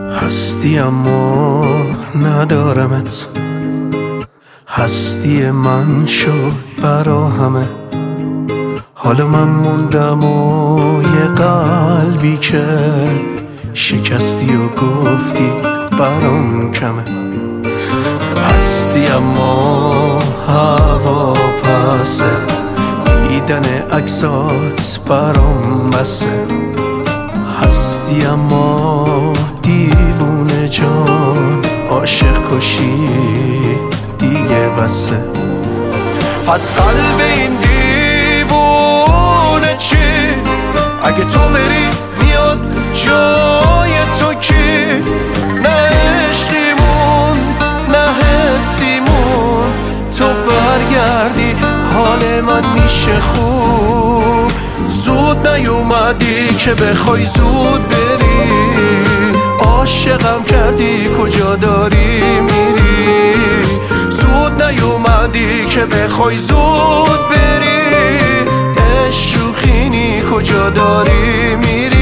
هستی اما ندارمت، هستی من شد برا همه. حالا من موندم و یه قلبی که شکستی و گفتی برام کمه. هستی اما هوا پسه، دیدن عکسات برام بسه. هستی اما دیوونه جان، عاشق کشی دیگه بسه. پس قلب این دیوونه چی؟ اگه تو بری میاد جای تو کی؟ نه عشقیمون نه حسیمون، تو برگردی حال من میشه خوب. زود نیومدی که بخوای زود بری، عاشقم کردی کجا داری میری؟ زود نیومدی که بخوای زود بری، شوخینی کجا داری میری؟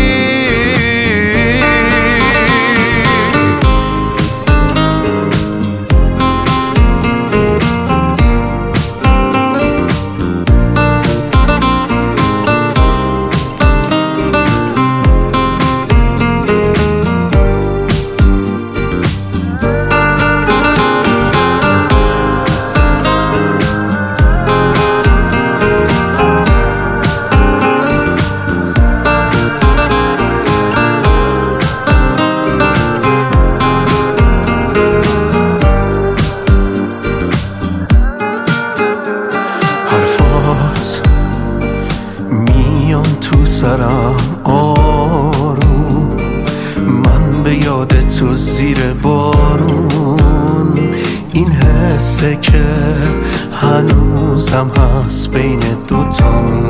تو سرم آروم، من به یاد تو زیر بارون. این حسه که هنوزم هست بین دوتام،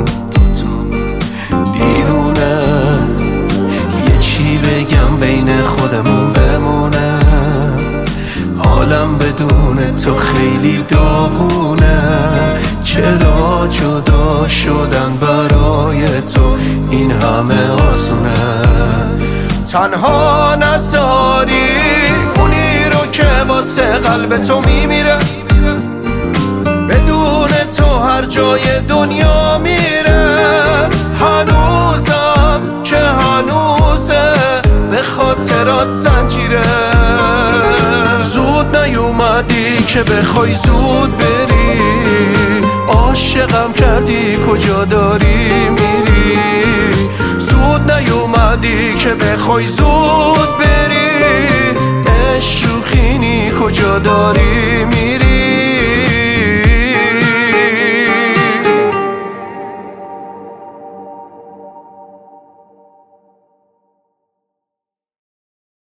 دیوونه یه چی بگم بین خودمون بمونه. حالم بدون تو خیلی داغونه، چرا جدا شدن برای تو این همه آسونه؟ تنها نذاری اونی رو که واسه قلب تو میمیره، بدون تو هر جای دنیا میره. هنوزم که هنوزه به خاطرات زنجیره. زود نیومدی که بخوای زود بری، عاشقم کردی کجا داری میری؟ زود نیومدی که بخوای زود بری، شوخینی کجا داری میری؟